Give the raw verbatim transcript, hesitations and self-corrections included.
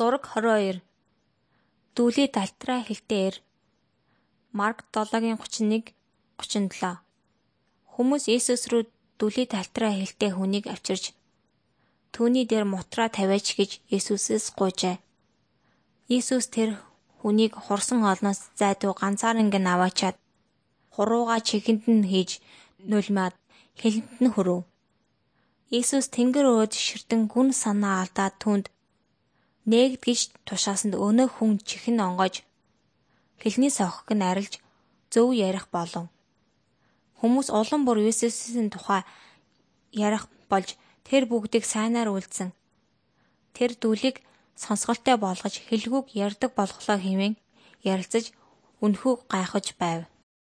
Зураг хорвоо хоёр. Дүүлийн талтраа хэлтээр. Марк долоогийн гучин нэг гучин долоо. Хүмүүс Есүс рүү дүүлийн талтраа хэлтээ хүнийг авчирч түүний дээр мутраа тавиач гэж Есүсээс гуйжээ. Есүс тэр хүнийг хурсан олноос зайдуу ганцаарнг нь аваачаад хурууга чихэнд нь хийж нулимаад хэлэнд нь хүрв. Есүс тэнгэр өөд ширтэн гүн санаа алдаад түнд нээгдгэж тушаасанд өнөө хүн чихэн онгойж хэлний сохог нь арилж зөв ярих болов. Хүмүүс улам бүр Есүсийн тухай ярих болж тэр бүгдийг сайнаар үлдсэн. Тэр дүүлийг сонсголтой болгож хэлгүүг ярьдаг болголоо хэмээн ярилцаж үнэхүү гайхаж байв.